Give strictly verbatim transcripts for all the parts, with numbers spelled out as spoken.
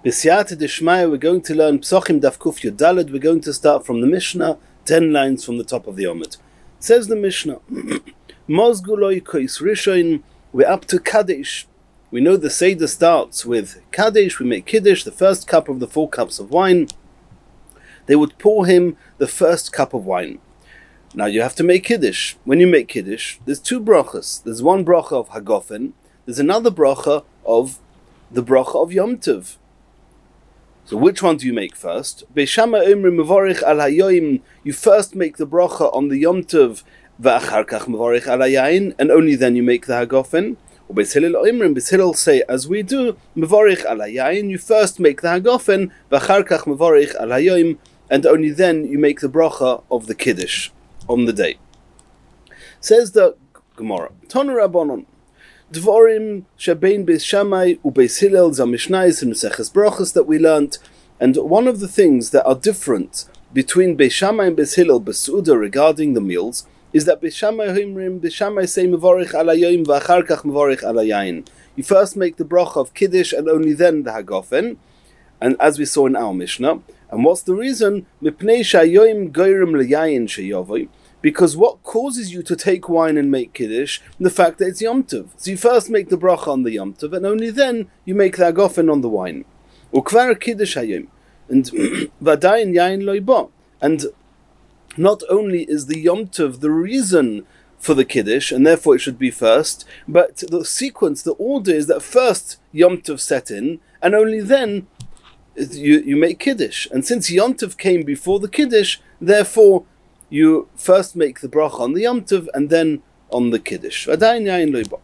B'siyata d'shmaya, we're going to learn Psochim Daf Kuf Yud Daled. We're going to start from the Mishnah, ten lines from the top of the Omid. Says the Mishnah, Mozguloi kois rishoin, we're up to Kaddish. We know the Seder starts with Kaddish, we make Kiddush, the first cup of the four cups of wine. They would pour him the first cup of wine. Now you have to make Kiddush. When you make Kiddush, there's two brachas. There's one bracha of Hagofen, there's another bracha of the bracha of Yom Tov. So which one do you make first? Beishama Omrim Mevorich al Hayoim, you first make the bracha on the Yom Tov, V'achar kach Mevorich al Hayayin, and only then you make the Hagofen. Or Beis Hillel Omrim, Beis Hillel say, as we do, Mevorich al Hayayin, you first make the Hagofen, V'achar kach Mevorich al Hayoim, and only then you make the bracha of the Kiddush on the day. Says the Gemara, Tonu Rabbanon, Dvorim Shabein Beis Shammai uBeis Hillel Zamishnais and Meseches Brachos that we learnt, and one of the things that are different between Beis Shammai and Beis Hillel Besuda regarding the meals is that Beis Shammai Himrim Beis Shammai say Mevorich al Hayoim v'achar kach Mevorich al Hayayin. You first make the bracha of Kiddush and only then the Hagofen, and as we saw in our Mishnah. And what's the reason? Mipnei shayoim goyrim leyayin sheyovoi. Because what causes you to take wine and make Kiddush? The fact that it's Yom Tov. So you first make the bracha on the Yom Tov, and only then you make the Hagofen on the wine. Ukvar Kiddush hayom. And vadayin yayin loiba. And not only is the Yom Tov the reason for the Kiddush, and therefore it should be first, but the sequence, the order is that first Yom Tov set in, and only then you, you make Kiddush. And since Yom Tov came before the Kiddush, therefore you first make the bracha on the Yom Tov and then on the Kiddush. Beis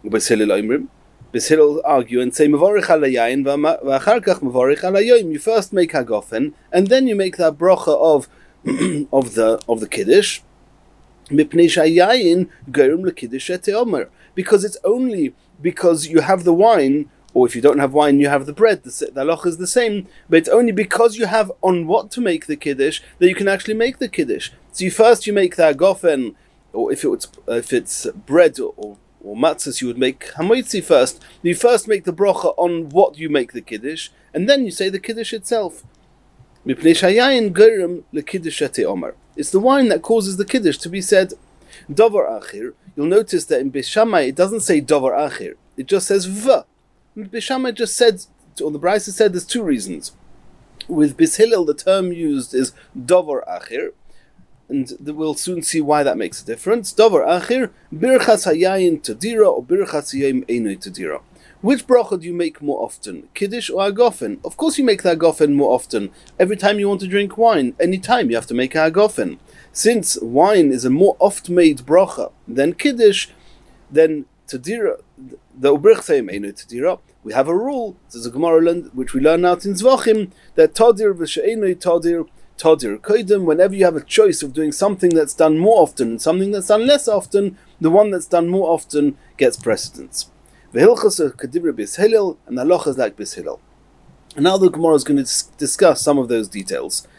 Hillel argue and say, Mevorich al Hayayin v'achar kach Mevorich al Hayoim. You first make Hagofen and then you make that bracha of of the of the Kiddush. Mipnei shayayin gerim lekiddush eteomer. Because it's only because you have the wine, or if you don't have wine, you have the bread. The, the halacha is the same, but it's only because you have on what to make the Kiddush that you can actually make the Kiddush. So you first you make the Hagofen, or if it's if it's bread or, or, or matzahs, you would make Hamoitzi first. You first make the bracha on what you make the Kiddush, and then you say the Kiddush itself. It's the wine that causes the Kiddush to be said. Dovar Achir, you'll notice that in Beis Shammai it doesn't say Dovar Achir, it just says V. Beis Shammai just said, or the Brisa said, there's two reasons. With Beis Hillel, the term used is Dovar Achir, and we'll soon see why that makes a difference. Dovar Achir, Birchas Hayayin Tadira, or Birchas Hayayim Einoi Tadira. Which bracha do you make more often, Kiddush or Hagofen? Of course you make the Hagofen more often. Every time you want to drink wine, any time you have to make a Hagofen. Since wine is a more oft-made bracha than Kiddush, then Tadira, the Ubrichseim Einu Tadira, we have a rule, there's a Gemara which we learn out in Zvachim, that Tadir v'she'enoi Tadir, Tadir Koidem, whenever you have a choice of doing something that's done more often and something that's done less often, the one that's done more often gets precedence. V'hilchas Kadivra Beis Hillel, and the halacha is like Beis Hillel. And now the Gemara is going to discuss some of those details.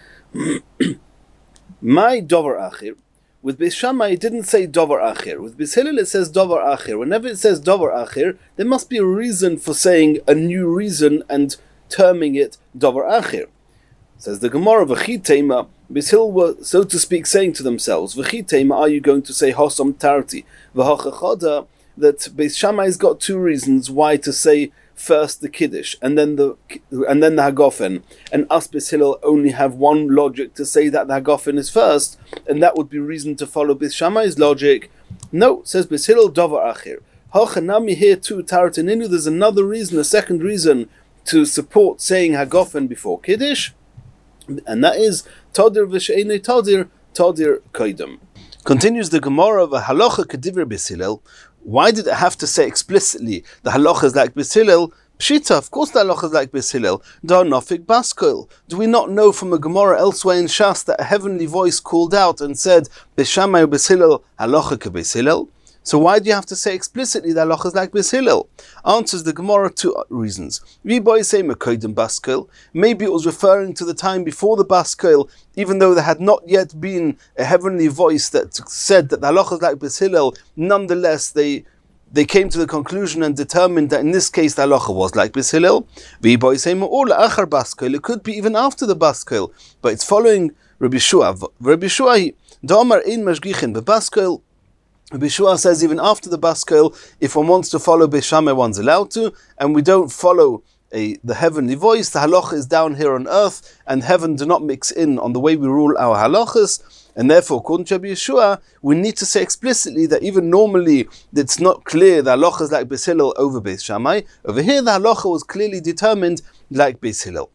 My Dovar Achir, with Beis Shammai it didn't say Dovar Achir. With Beis Hillel it says Dovar Achir. Whenever it says Dovar Achir, there must be a reason for saying a new reason and terming it Dovar Achir. Says the Gemara, V'chi Teima, Beis Hillel were, so to speak, saying to themselves, V'chi Teima, are you going to say Hosom Tarti? V'hachachoda, that Beis Shammai's got two reasons why to say first the Kiddush and then the and then the Hagofen, and us Beis Hillel only have one logic to say that the Hagofen is first, and that would be reason to follow Beis Shammai's logic. No, says Beis Hillel, Dovar Achir. Hachanami here too, Tarataninu, there's another reason, a second reason to support saying Hagofen before Kiddush, and that is Tadir v'she'enei Tadir, Tadir Koidem. Continues the Gemara of a halacha Kadivra Beis Hillel. Why did it have to say explicitly the halacha is like Beis Hillel? Pshita, of course the halacha is like Beis Hillel. Da nofik baskoil. Do we not know from a Gemara elsewhere in Shas that a heavenly voice called out and said, Beis Shammai Beis Hillel, halacha ke Beis Hillel? So why do you have to say explicitly that halacha is like Beis Hillel? Answers the Gemara two reasons. Maybe it was referring to the time before the Baskoil, even though there had not yet been a heavenly voice that said that the halacha is like Beis Hillel. Nonetheless, they they came to the conclusion and determined that in this case the halacha was like Beis Hillel. It could be even after the Baskoil, but it's following Rabbi Shua. Rabbi Shua, Da'amar ein mashgichin beBaskoil. Rabbi Shua says even after the Baskoil, if one wants to follow Beis Shammai, one's allowed to, and we don't follow A, the heavenly voice. The halacha is down here on earth, and heaven do not mix in on the way we rule our halachas, and therefore, according to Rabbi Yeshua, we need to say explicitly that even normally it's not clear the halacha is like Beis Hillel over Beis Shammai. Over here, the halacha was clearly determined like Beis Hillel.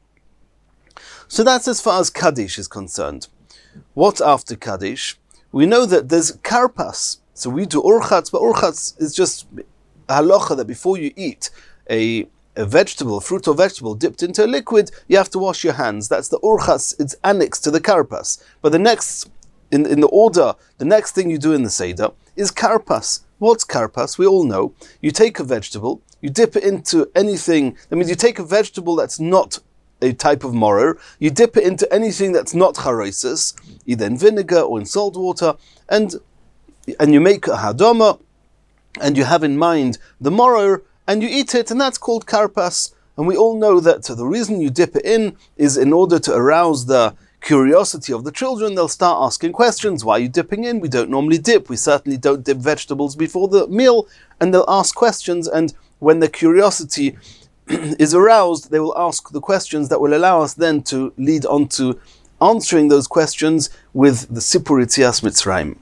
So that's as far as Kaddish is concerned. What after Kaddish? We know that there's karpas. So we do urchatz, but urchatz is just a halacha that before you eat a a vegetable, a fruit or vegetable dipped into a liquid, you have to wash your hands. That's the urchatz, it's annexed to the karpas. But the next, in, in the order, the next thing you do in the Seder is karpas. What's karpas? We all know. You take a vegetable, you dip it into anything, that means you take a vegetable that's not a type of morer, you dip it into anything that's not charosis, either in vinegar or in salt water, and, and you make a hadoma, and you have in mind the morer, and you eat it, and that's called karpas. And we all know that the reason you dip it in is in order to arouse the curiosity of the children. They'll start asking questions. Why are you dipping in? We don't normally dip. We certainly don't dip vegetables before the meal. And they'll ask questions, and when the curiosity is aroused, they will ask the questions that will allow us then to lead on to answering those questions with the Sipur Yetzias Mitzrayim.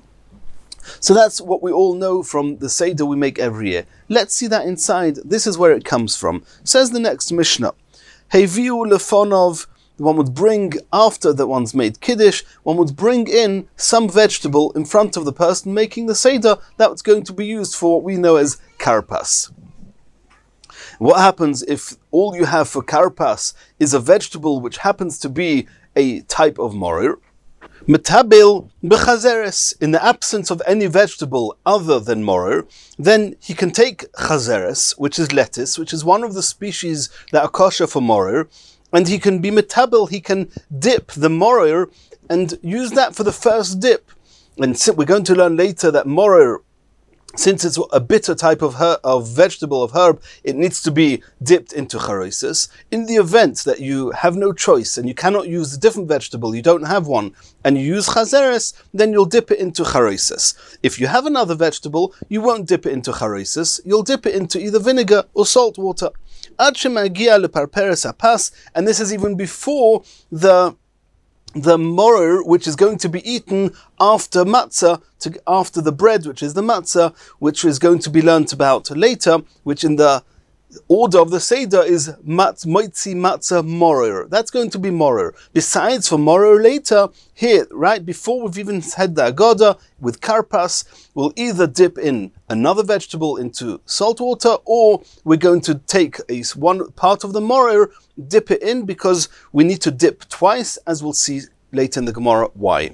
So that's what we all know from the Seder we make every year. Let's see that inside. This is where it comes from. Says the next Mishnah. Heviu lefonov, one would bring, after that one's made Kiddush, one would bring in some vegetable in front of the person making the Seder that's going to be used for what we know as karpas. What happens if all you have for karpas is a vegetable which happens to be a type of morer? Metabil b'chazeres, in the absence of any vegetable other than morer, then he can take chazeres, which is lettuce, which is one of the species that are kosher for morer, and he can be metabil, he can dip the morer and use that for the first dip. And we're going to learn later that morer, since it's a bitter type of her- of vegetable, of herb, it needs to be dipped into charosis. In the event that you have no choice and you cannot use a different vegetable, you don't have one, and you use chazeres, then you'll dip it into charosis. If you have another vegetable, you won't dip it into charosis, you'll dip it into either vinegar or salt water. Ad shemagia leparperes apas, and this is even before the the morer, which is going to be eaten after matzah, to, after the bread, which is the matzah, which is going to be learnt about later, which in the order of the Seder is matz, moitzi matzah morer. That's going to be morer. Besides, for morer later, here, right before we've even had the agoda, with karpas, we'll either dip in another vegetable into salt water, or we're going to take a, one part of the morer, dip it in, because we need to dip twice, as we'll see later in the Gemara why.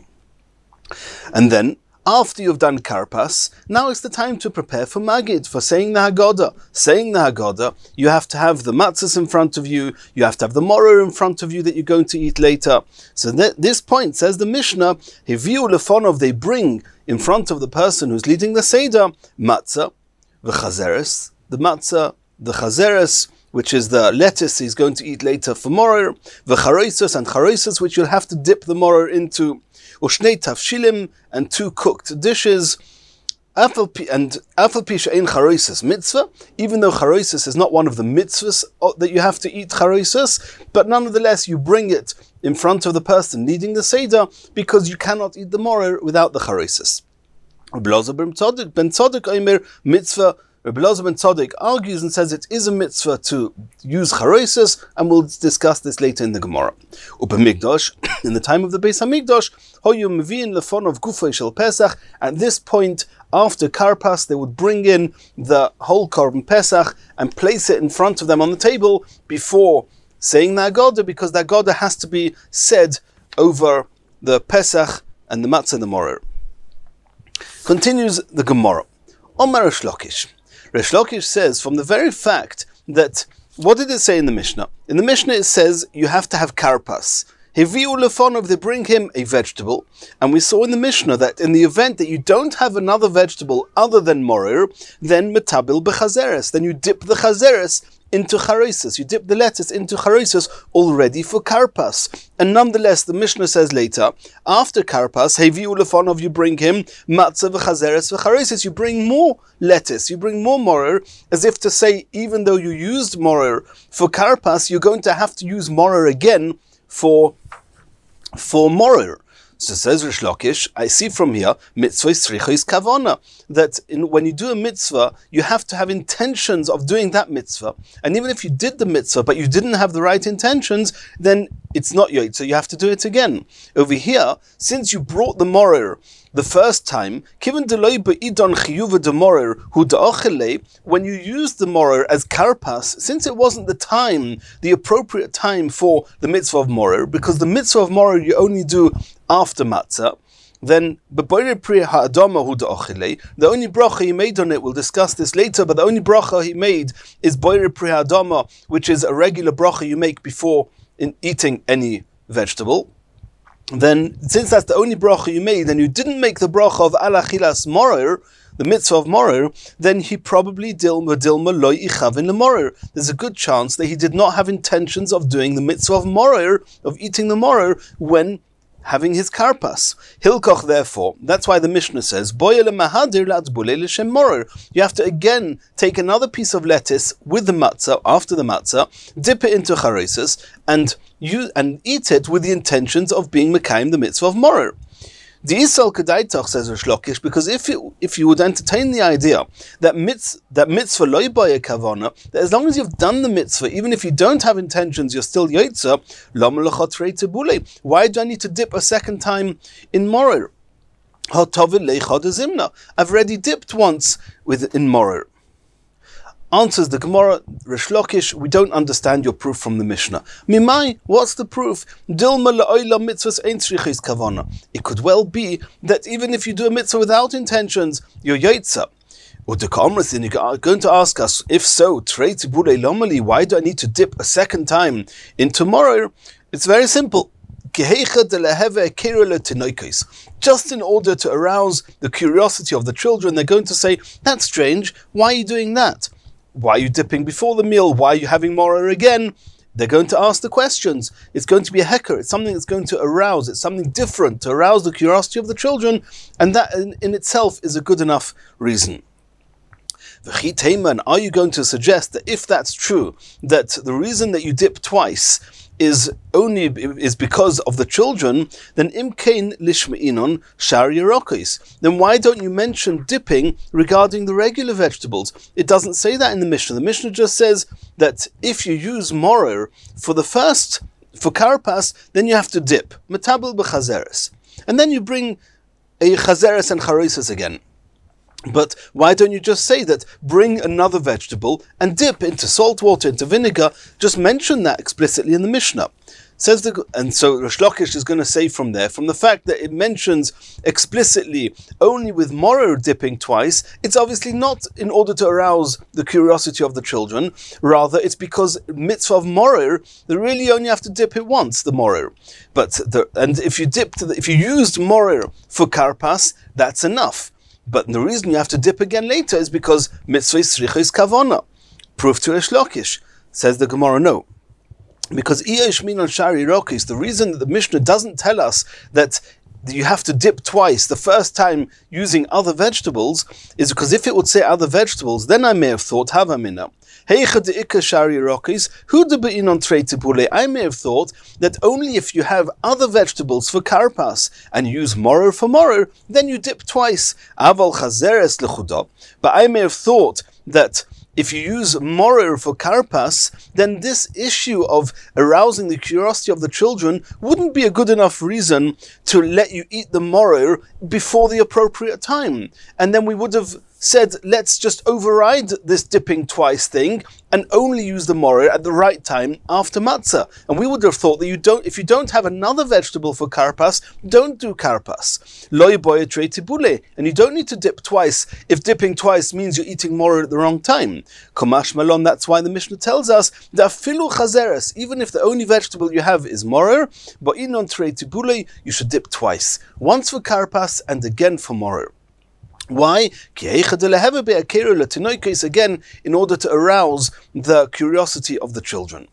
And then, after you've done karpas, now it's the time to prepare for Magid, for saying the Haggadah. Saying the Haggadah, you have to have the matzahs in front of you, you have to have the morer in front of you that you're going to eat later. So th- this point, says the Mishnah, Heviu lefonov, they bring in front of the person who's leading the Seder, matzah, the chazeres, the matzah, the chazeres, which is the lettuce he's going to eat later for morer, the charosis, and charosis, which you'll have to dip the morer into, Ushnei tafshilim, and two cooked dishes, and afal pi she'ein charosis mitzvah, even though charosis is not one of the mitzvahs that you have to eat charosis, but nonetheless you bring it in front of the person leading the Seder, because you cannot eat the morer without the charosis. Rabbi Elazar ben Tzadok ben Tzadok omer mitzvah. Rabbi Elazar ben Tzadok argues and says it is a mitzvah to use charosis, and we'll discuss this later in the Gemara. Upamigdosh, in the time of the Beis Hamikdash, hoyu meviin lefonov gufay shel Pesach. At this point, after karpas, they would bring in the whole korban Pesach and place it in front of them on the table before saying the Haggadah, because the Haggadah has to be said over the Pesach and the matzah and the morer. Continues the Gemara. Omar Resh Lakish. Resh Lakish says, from the very fact that, what did it say in the Mishnah? In the Mishnah it says you have to have karpas. Heviu lefonov, they bring him a vegetable, and we saw in the Mishnah that in the event that you don't have another vegetable other than morer, then metabil bechazeres, then you dip the chazeres into charosis. You dip the lettuce into charosis already for karpas. And nonetheless, the Mishnah says later, after karpas, heviu lefonov, you bring him matzah v'chazeres v'charosis. You bring more lettuce, you bring more morer, as if to say, even though you used morer for karpas, you're going to have to use morer again for for morer. So says Rish Lakish, I see from here, mitzvah srichos kavana, that in, when you do a mitzvah, you have to have intentions of doing that mitzvah. And even if you did the mitzvah, but you didn't have the right intentions, then it's not yoyt, so you have to do it again. Over here, since you brought the morer the first time, when you used the morer as karpas, since it wasn't the time, the appropriate time for the mitzvah of morer, because the mitzvah of morer you only do after matzah, then the only bracha he made on it, we'll discuss this later, but the only bracha he made is boire pri ha'adama, which is a regular bracha you make before in eating any vegetable. Then, since that's the only bracha you made, and you didn't make the bracha of al achilas morer, the mitzvah of morer, then he probably dilma dilma loy ichavin lemorer. There's a good chance that he did not have intentions of doing the mitzvah of morer, of eating the morer, when having his karpas. Hilkoch, therefore, that's why the Mishnah says, you have to again take another piece of lettuce with the matzah, after the matzah, dip it into charosis, and you and eat it with the intentions of being mekayim the mitzvah of morer. The Isal Kedaitach, says Rish Lakish, because if you, if you would entertain the idea that, mitz, that mitzvah loy boye kavana, that as long as you've done the mitzvah, even if you don't have intentions, you're still yotza, lama lechotrei tebule. Why do I need to dip a second time in morer? I've already dipped once with in morer. Answers the Gemara, Rish Lakish, we don't understand your proof from the Mishnah. Mimai, what's the proof? Dilma la'oila mitzvahs ein tzrichis kavana. It could well be that even if you do a mitzvah without intentions, you're yotza. Or the Kamras, then you're going to ask us, if so, trei tibulei lomali, why do I need to dip a second time into morer? It's very simple. Just in order to arouse the curiosity of the children, they're going to say, that's strange, why are you doing that? Why are you dipping before the meal? Why are you having morer again? They're going to ask the questions. It's going to be a hecker. It's something that's going to arouse. It's something different to arouse the curiosity of the children, and that in, in itself is a good enough reason. Are you going to suggest that if that's true, that the reason that you dip twice is only is because of the children, then imkein lishmeinon shar yerokis. Then why don't you mention dipping regarding the regular vegetables? It doesn't say that in the Mishnah. The Mishnah just says that if you use morer for the first, for karpas, then you have to dip. Metabel b'chazeres. And then you bring a chazeres and charosis again. But why don't you just say that, bring another vegetable and dip into salt water, into vinegar? Just mention that explicitly in the Mishnah. Says the, and so Rish Lakish is going to say from there, from the fact that it mentions explicitly only with morer dipping twice, it's obviously not in order to arouse the curiosity of the children. Rather, it's because mitzvah of morer, they really only have to dip it once, the morer. But the, and if you dipped, if you used morer for karpas, that's enough. But the reason you have to dip again later is because mitzvah srichos kavana. Proof to Rish Lakish. Says the Gemara, no. Because Iyesh Minon Shari Rokis, the reason that the Mishnah doesn't tell us that you have to dip twice, the first time using other vegetables, is because if it would say other vegetables, then I may have thought Havamina. I may have thought that only if you have other vegetables for karpas and use morer for morer, then you dip twice. But I may have thought that if you use morer for karpas, then this issue of arousing the curiosity of the children wouldn't be a good enough reason to let you eat the morer before the appropriate time. And then we would have said, let's just override this dipping twice thing and only use the morer at the right time after matzah. And we would have thought that you don't, if you don't have another vegetable for karpas, don't do karpas. Loy boya trei tibule, and you don't need to dip twice if dipping twice means you're eating morer at the wrong time. Komash malon, that's why the Mishnah tells us that filu chazeres, even if the only vegetable you have is morer, but inon trei tibule, you should dip twice, once for karpas and again for morer. Why? Again, in order to arouse the curiosity of the children.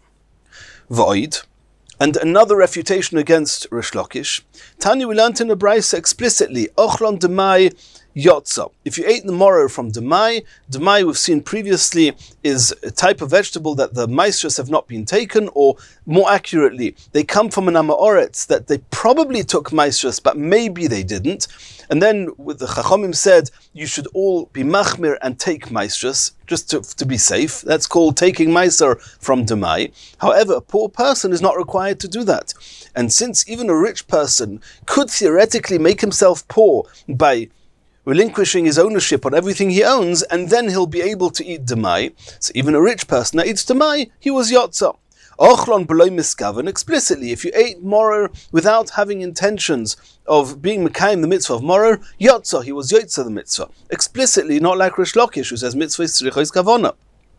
Void. And another refutation against Rish Lakish. Tani, we learned in the Brisa explicitly, Ochlon demai yotza. If you ate the morer from demai, demai we've seen previously is a type of vegetable that the maestros have not been taken, or more accurately, they come from an amaoretz that they probably took maestros, but maybe they didn't. And then with the Chachamim said, you should all be machmir and take maestros, just to, to be safe. That's called taking meiser from demai. However, a poor person is not required to do that. And since even a rich person could theoretically make himself poor by relinquishing his ownership on everything he owns, and then he'll be able to eat demai, so even a rich person that eats demai, he was yotza. Ochlon beloy miskaven, explicitly, if you ate morer without having intentions of being mekayim the mitzvah of morer, yotza, he was yotza the mitzvah. Explicitly, not like Rish Lakish, who says mitzvah is tzrichos kavona.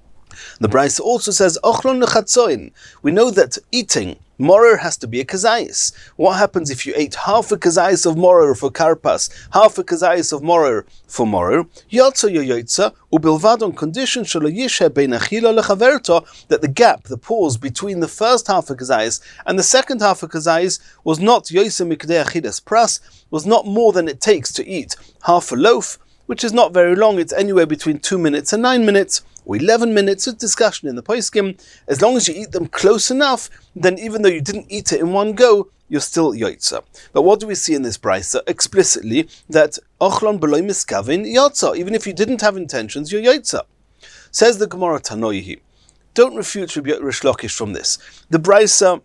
The Brisa also says, Ochlon nechatzoin. We know that eating morer has to be a kazayis. What happens if you ate half a kazayis of morer for karpas, half a kazayis of morer for morer? Yotza yoyotza, ubilvad on condition shelo yishe bein achila lechaverto, that the gap, the pause between the first half a kazayis and the second half a kazayis was not yoyse mikdei achidas pras, was not more than it takes to eat half a loaf, which is not very long. It's anywhere between two minutes and nine minutes. Or eleven minutes of discussion in the poskim. As long as you eat them close enough, then even though you didn't eat it in one go, you're still yotza. But what do we see in this brisa? Explicitly, that ochlon beloy miskavin yotza. Even if you didn't have intentions, you're yotza. Says the Gemara Tanoihi. Don't refute Rish Lakish from this. The brisa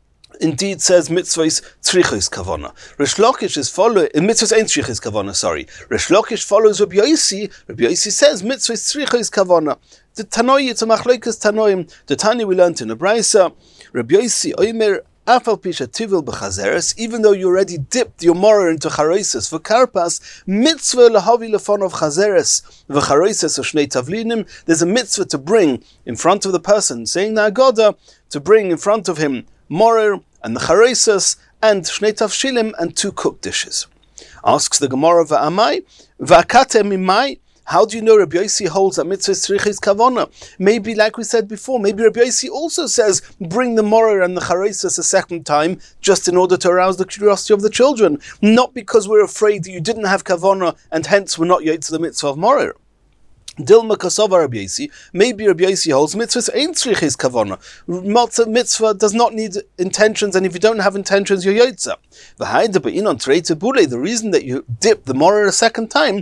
indeed says mitzvahs tzrichos kavona. Rish Lakish is following, mitzvahs ain't tzrichos kavona, sorry. Rish Lakish follows Rabbi Yosi. Rabbi Yosi says mitzvahs tzrichos kavona. The Tanoi, it's a machloikas Tanoim. The Tani we learned in the Brisa. Rabbi Yosi oimer afal pisha tivil b'chazeres, even though you already dipped your morer into charoises for karpas, mitzvah lahavi lefon of chazeres v'charoises or shnei tavlinim. There's a mitzvah to bring in front of the person saying the Haggadah, to bring in front of him morer and the charoises and shnei tavshilim and two cooked dishes. Asks the Gemara, va'amai va'akate mimai. How do you know Rabbi Yosi holds that mitzvah tzrichos kavona? Maybe, like we said before, maybe Rabbi Yosi also says, bring the morer and the charoises a second time, just in order to arouse the curiosity of the children. Not because we're afraid that you didn't have kavona, and hence we're not yet to the mitzvah of morer. Dilma kasova Rabbi Yosi. Maybe Rabbi Yosi holds mitzvahs ain't tzrichos kavona. Mitzvah does not need intentions, and if you don't have intentions, you're yotza. The reason that you dip the morer a second time,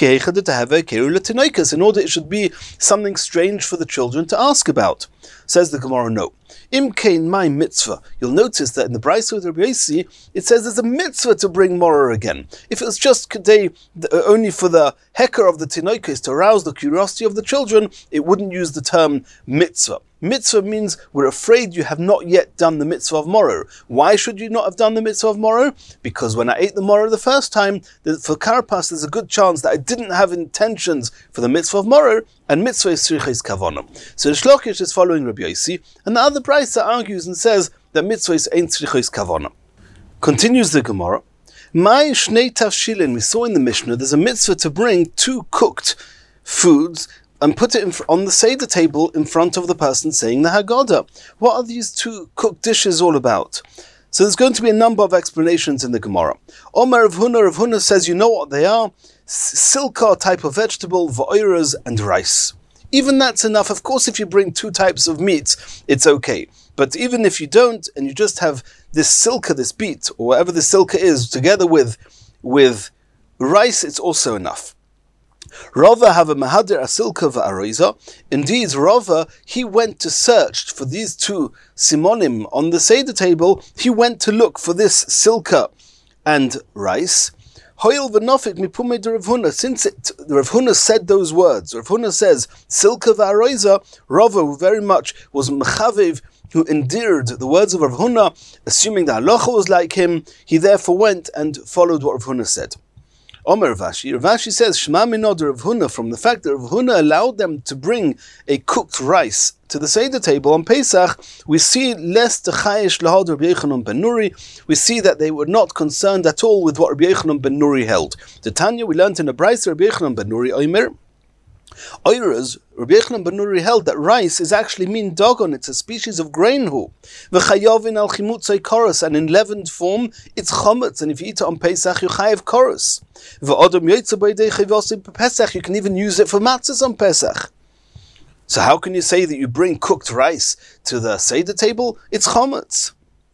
in order it should be something strange for the children to ask about. Says the Gemara, no. Imkein my mitzvah. You'll notice that in the Brisa with Rabbi Yosi, it says there's a mitzvah to bring morer again. If it was just today only for the hecker of the tinoikos to arouse the curiosity of the children, it wouldn't use the term mitzvah. Mitzvah means we're afraid you have not yet done the mitzvah of morer. Why should you not have done the mitzvah of morer? Because when I ate the morer the first time, for karpas there's a good chance that I didn't have intentions for the mitzvah of morer, and mitzvah is tzrichos kavona. So Rish Lakish is following Rabbi Yosi, and the other brisa argues and says that mitzvah is ain't tzrichos kavona. Continues the Gemara. My shnei tavshilin, we saw in the Mishnah, there's a mitzvah to bring two cooked foods and put it in, on the Seder table in front of the person saying the Haggadah. What are these two cooked dishes all about? So there's going to be a number of explanations in the Gemara. Omer Rav Huna, Rav Huna says, you know what they are? Silka type of vegetable, va'oras and rice. Even that's enough. Of course, if you bring two types of meat, it's okay. But even if you don't, and you just have this silka, this beet, or whatever the silka is, together with, with rice, it's also enough. Rava have a mahadir asilka va'aroiza. Indeed, Rava, he went to search for these two simonim on the Seder table. He went to look for this silka and rice. Hoil v'nofik mipume de Rav Huna. Since it, Rav Huna said those words, Rav Huna says, Silka v'aroiza, Rava, who very much was mechaviv, who endeared the words of Rav Huna, assuming that halacha was like him, he therefore went and followed what Rav Huna said. Omer Rav Ashi, Rav Ashi says, Shema minod Rav Huna, from the fact that Rav Huna allowed them to bring a cooked rice to the Seder table on Pesach, we see less techayish lahad Rabbi Yochanan ben Nuri. We see that they were not concerned at all with what Rabbi Yochanan ben Nuri held. The Tanya, we learned in a brayso, Rabbi Yochanan ben Nuri Omer, Oiras, Rabbi Yochanan ben Nuri held that rice is actually min dogon, it's a species of grain hu. V'chayovin al chimutzay koros, and in leavened form, it's chometz, and if you eat it on Pesach, you chayev koros. V'odom yoytza b'ydei chayvosim Pesach, you can even use it for matzahs on Pesach. So how can you say that you bring cooked rice to the Seder table? It's chometz.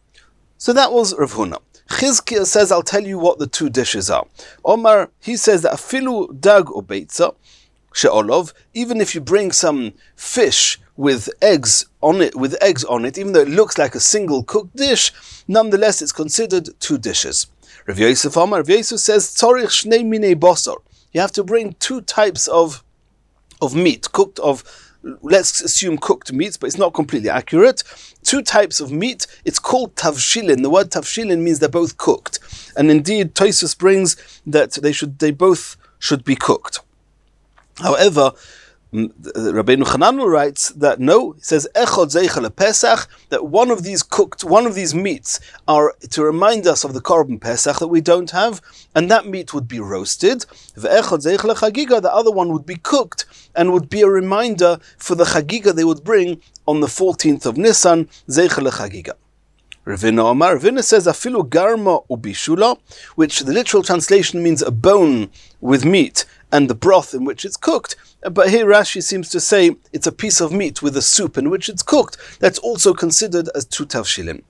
So that was Rav Huna. Chizkiah says, I'll tell you what the two dishes are. Omar, he says that afilu dag or beitza, she'olov, even if you bring some fish with eggs on it, with eggs on it, even though it looks like a single cooked dish, nonetheless it's considered two dishes. Rav Yosef Omar, Rav Yosef says, tzorich shnei minei bosor. You have to bring two types of of meat, cooked of, let's assume cooked meat, but it's not completely accurate. Two types of meat. It's called tavshilin. The word tavshilin means they're both cooked, and indeed Tosfos brings that they should, they both should be cooked. However, Rabbeinu Chananel writes that no, he says echod zeicha Pesach, that one of these cooked, one of these meats are to remind us of the korban Pesach that we don't have, and that meat would be roasted. Ve'echod zeicha Chagiga, the other one would be cooked and would be a reminder for the Chagiga they would bring on the fourteenth of Nisan, zeicha Chagiga. Ravina Omar, Ravina says afilu garma ubishula, which the literal translation means a bone with meat and the broth in which it's cooked. But here Rashi seems to say it's a piece of meat with a soup in which it's cooked. That's also considered as two tavshilin.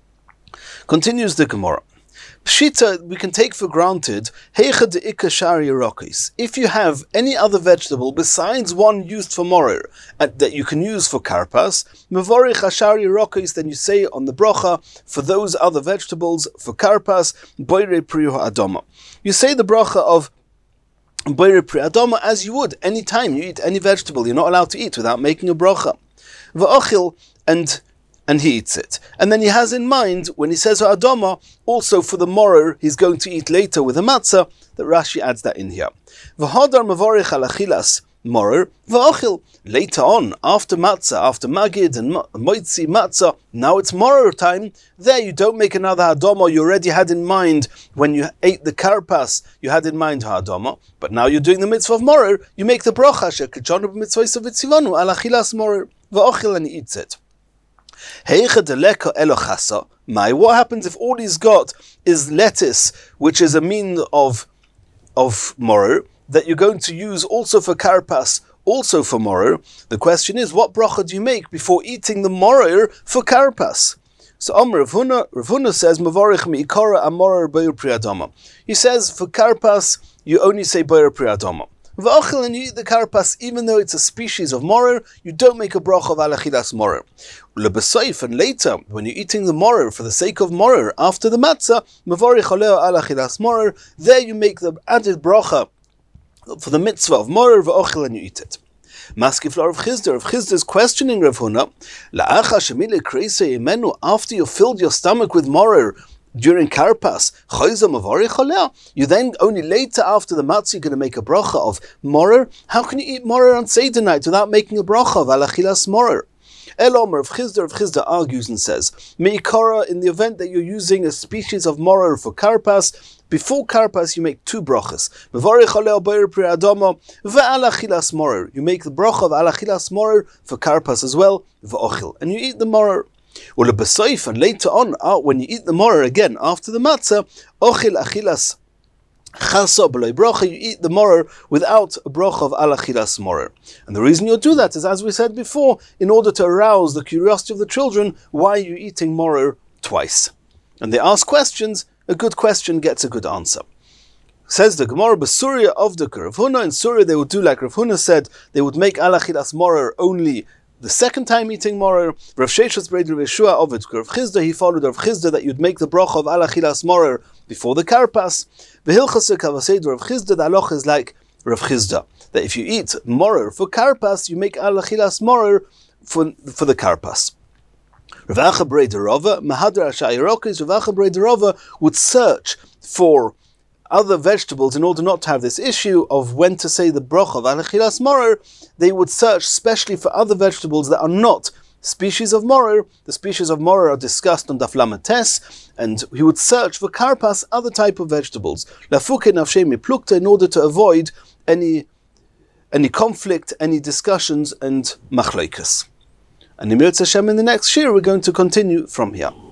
Continues the Gemara. Pshita, we can take for granted, heicha de'ika shari rokis. If you have any other vegetable besides one used for morer that you can use for karpas, mevorich ashari rokis, then you say on the bracha for those other vegetables for karpas, boire priha adoma. You say the bracha of boire priha adoma as you would any time you eat any vegetable. You're not allowed to eat without making a bracha. V'ochil, and and he eats it. And then he has in mind, when he says Adama, also for the morer he's going to eat later with a matzah, that Rashi adds that in here. V'hodar mavorich al achilas morer v'ochil. Later on, after matzah, after magid and moitzi matzah, now it's morer time. There you don't make another Adama. You already had in mind, when you ate the karpas, you had in mind Adama. But now you're doing the mitzvah of morer, you make the bracha, shekachonu b'mitzvah v'tzivanu al achilas morer v'ochil, and he eats it. My, what happens if all he's got is lettuce, which is a mean of of morer, that you're going to use also for karpas, also for morer? The question is, what bracha do you make before eating the morer for karpas? So Amr Rav Huna, Rav Huna says, Mavarich mi'ikara amorer boyer priadama. He says, for karpas, you only say boyer priadama. V'ochel, and you eat the karpas, even though it's a species of morer, you don't make a bracha of alachilas morer. Lebesoif, and later, when you're eating the morer for the sake of morer, after the matzah, mevorich oleo alachilas morer, there you make the added bracha for the mitzvah of morer, v'ochel, and you eat it. Maskif Rav Chisda, Rav Chisda is questioning Rav Huna, la'acha shemile kreise imenu, after you filled your stomach with morer, during karpas, you then only later after the matzah you're going to make a bracha of morer. How can you eat morer on Seder night without making a bracha of alachilas morer? El Omer of Chisda, of Chisda argues and says, Meikara, in the event that you're using a species of morer for karpas, before karpas you make two brachas. You make the bracha of alachilas morer for karpas as well, and you eat the morer. Well, a besoif, and later on, uh, when you eat the morer again after the matzah, ochil achilas chasa b'loi bracha, you eat the morer without a bracha of al achilas morer. And the reason you'll do that is, as we said before, in order to arouse the curiosity of the children, why are you eating morer twice? And they ask questions. A good question gets a good answer. Says the Gemara, B'Surya of the Rav Huna, in Surya they would do like Rav Huna said, they would make al achilas morer only the second time eating morer. Rav Sheshas Breder Yeshua Ovid Rav Chizda, he followed Rav Chizda that you'd make the bracha of al achilas morer before the karpas. V'hilchas kavased Rav Chizda, the halacha is like Rav Chizda, that if you eat morer for karpas, you make al achilas morer for for the karpas. Rav Acha Breder Rava Mahadra Shayirokis, Rav Acha Breder Rava would search for other vegetables in order not to have this issue of when to say the bracha of al achilas morer. They would search specially for other vegetables that are not species of morer. The species of morer are discussed on Daf Lamed Tes, and he would search for karpas, other type of vegetables, lafuke nafshei miplukta, in order to avoid any any conflict, any discussions and machlokes. And in Mirz Hashem, in the next shir, we're going to continue from here.